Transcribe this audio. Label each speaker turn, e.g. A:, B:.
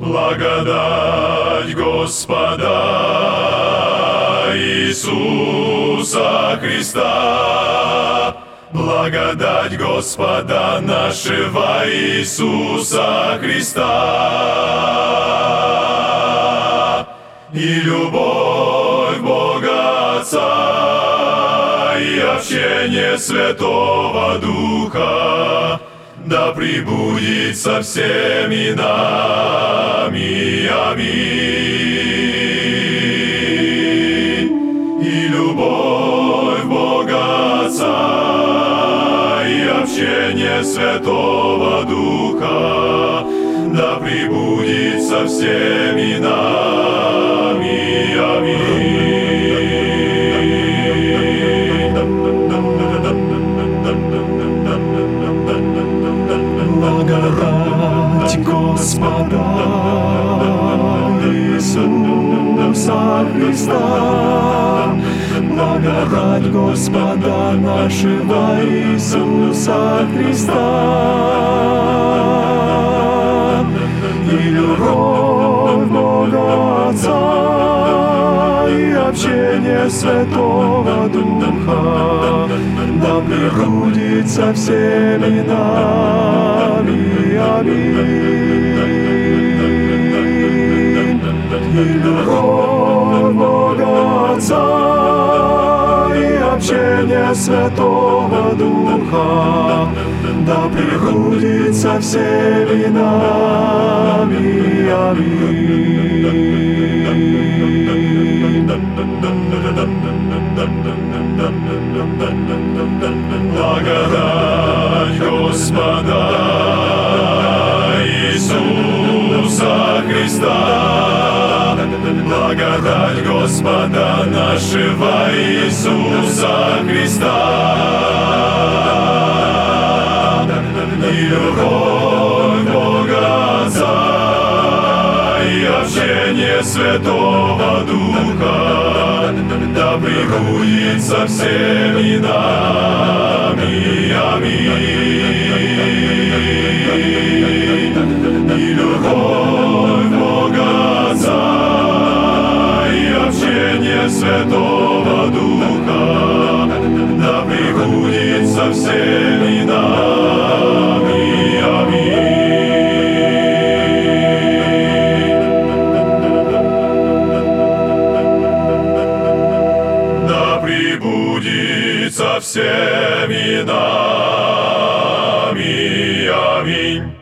A: Благодать Господа Иисуса Христа, благодать Господа нашего Иисуса Христа и любовь Бога Отца и общение Святого Духа да пребудет со всеми нами. Аминь. И любовь Бога Отца и общение Святого Духа да пребудет со всеми нами. Аминь.
B: Благодать Господа Иисуса Христа, благодать Господа нашего Иисуса Христа и любовь Бога Отца и общение Святого Духа да пребудет со всеми нами. Аминь. И любовь Бога Отца и общение Святого Духа да пребудет со всеми нами. Аминь.
A: Благодать Господа Иисуса Христа, благодать Господа нашего Иисуса Христа и любовь Бога Отца и общение Святого Духа да пребудет со всеми нами. Аминь. И любовь Бога Отца и общение Святого Духа да пребудет со всеми нами. Аминь. Да пребудет со всеми нами. Аминь.